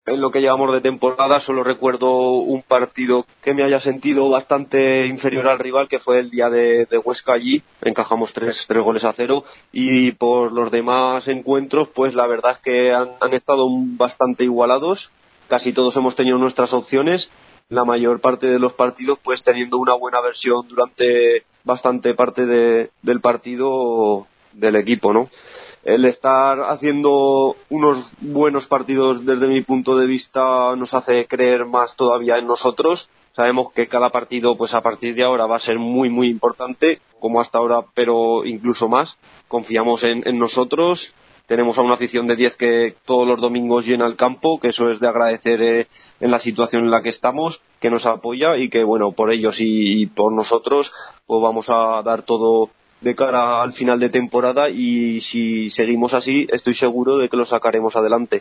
En lo que llevamos de temporada solo recuerdo un partido que me haya sentido bastante inferior al rival, que fue el día de Huesca. Allí encajamos tres goles a cero, y por los demás encuentros pues la verdad es que han estado bastante igualados. Casi todos hemos tenido nuestras opciones, la mayor parte de los partidos pues teniendo una buena versión durante bastante parte del partido del equipo, ¿no? El estar haciendo unos buenos partidos desde mi punto de vista nos hace creer más todavía en nosotros. Sabemos que cada partido pues a partir de ahora va a ser muy muy importante, como hasta ahora, pero incluso más. Confiamos en nosotros. Tenemos a una afición de 10 que todos los domingos llena el campo, que eso es de agradecer, en la situación en la que estamos, que nos apoya, y que bueno, por ellos y por nosotros pues vamos a dar todo de cara al final de temporada, y si seguimos así estoy seguro de que lo sacaremos adelante.